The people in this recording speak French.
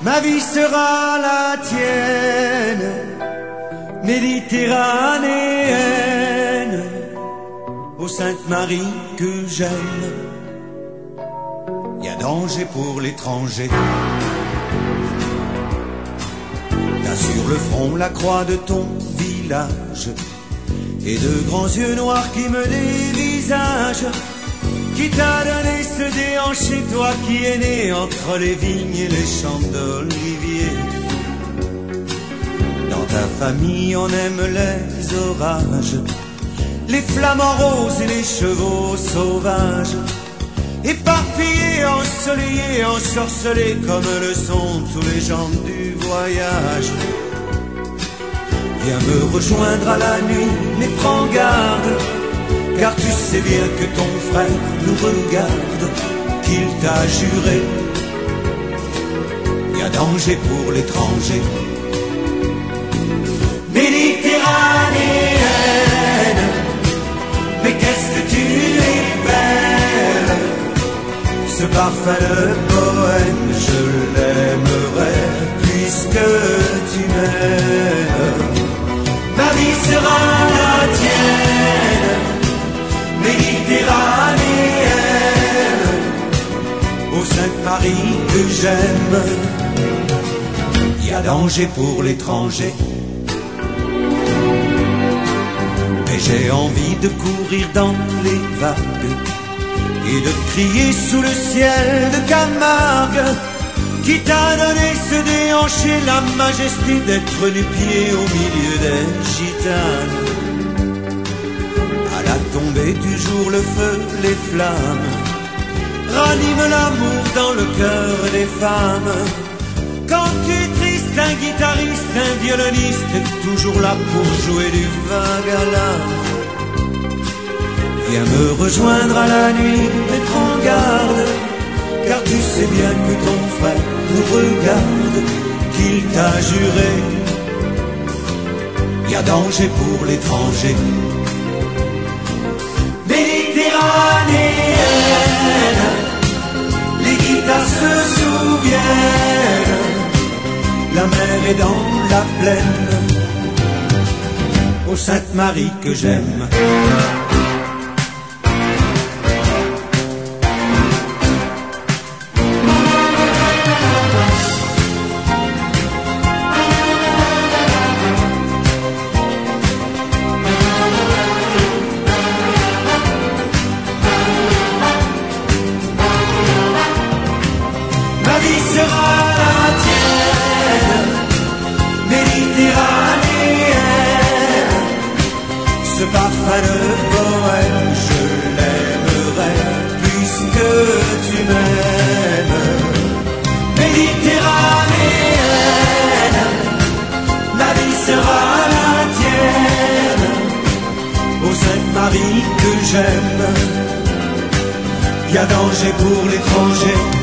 Ma vie sera la tienne, méditerranéenne, ô Sainte Marie que j'aime. Y a danger pour l'étranger. T'as sur le front la croix de ton village et de grands yeux noirs qui me dévisagent. Qui t'a donné ce déhanché, toi qui es né entre les vignes et les champs d'olivier? Dans ta famille on aime les orages, les flamants roses et les chevaux sauvages, éparpillés, ensoleillés, ensorcelés comme le sont tous les gens du voyage. Viens me rejoindre à la nuit, mais prends garde, car tu sais bien que ton frère nous regarde, qu'il t'a juré. Y a danger pour l'étranger. Méditerranéenne, mais qu'est-ce que tu es belle. Ce parfum de poème, je l'aimerais puisque tu m'aimes. Ma vie sera la tienne, méditerranéenne, ô Sainte Marie que j'aime. Y a danger pour l'étranger, mais j'ai envie de courir dans les vagues et de crier sous le ciel de Camargue. Qui t'a donné ce déhanché, la majesté d'être nu-pied au milieu des gitanes? À la tombée du jour, le feu, les flammes raniment l'amour dans le cœur des femmes. Quand tu es triste, un guitariste, un violoniste est toujours là pour jouer du vague à l'âme. Viens me rejoindre à la nuit, mais prends garde, car tu sais bien que ton frère nous regarde, qu'il t'a juré. Y a danger pour l'étranger. Méditerranéenne, les guitares se souviennent, la mer est dans la plaine, ô Sainte Marie que j'aime. Ma vie sera la tienne, méditerranéenne, ce parfum de poème, je l'aimerais puisque tu m'aimes. Méditerranéenne, ma vie sera la tienne, ô Sainte Marie que j'aime. Y a danger pour l'étranger.